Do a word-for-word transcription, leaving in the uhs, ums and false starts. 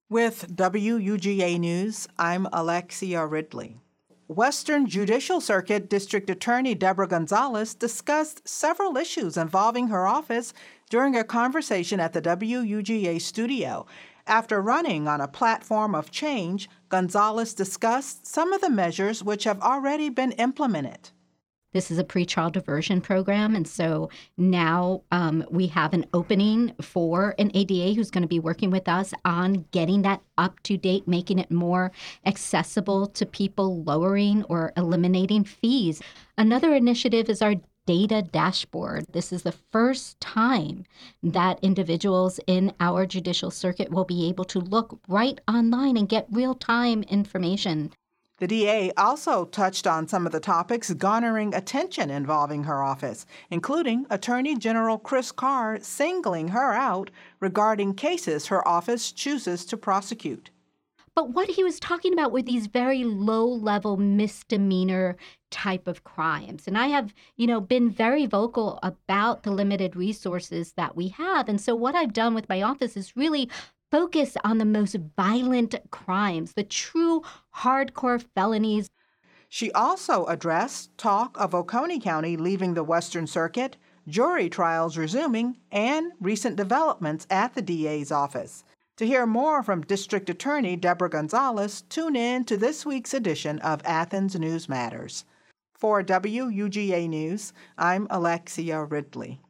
With W U G A News, I'm Alexia Ridley. Western Judicial Circuit District Attorney Deborah Gonzalez discussed several issues involving her office during a conversation at the W U G A studio. After running on a platform of change, Gonzalez discussed some of the measures which have already been implemented. This is a pretrial diversion program, and so now um, we have an opening for an A D A who's going to be working with us on getting that up to date, making it more accessible to people, lowering or eliminating fees. Another initiative is our data dashboard. This is the first time that individuals in our judicial circuit will be able to look right online and get real-time information. The D A also touched on some of the topics garnering attention involving her office, including Attorney General Chris Carr singling her out regarding cases her office chooses to prosecute. But what he was talking about were these very low-level misdemeanor type of crimes. And I have, you know, been very vocal about the limited resources that we have. And so what I've done with my office is really focus on the most violent crimes, the true hardcore felonies. She also addressed talk of Oconee County leaving the Western Circuit, jury trials resuming, and recent developments at the D A's office. To hear more from District Attorney Deborah Gonzalez, tune in to this week's edition of Athens News Matters. For W U G A News, I'm Alexia Ridley.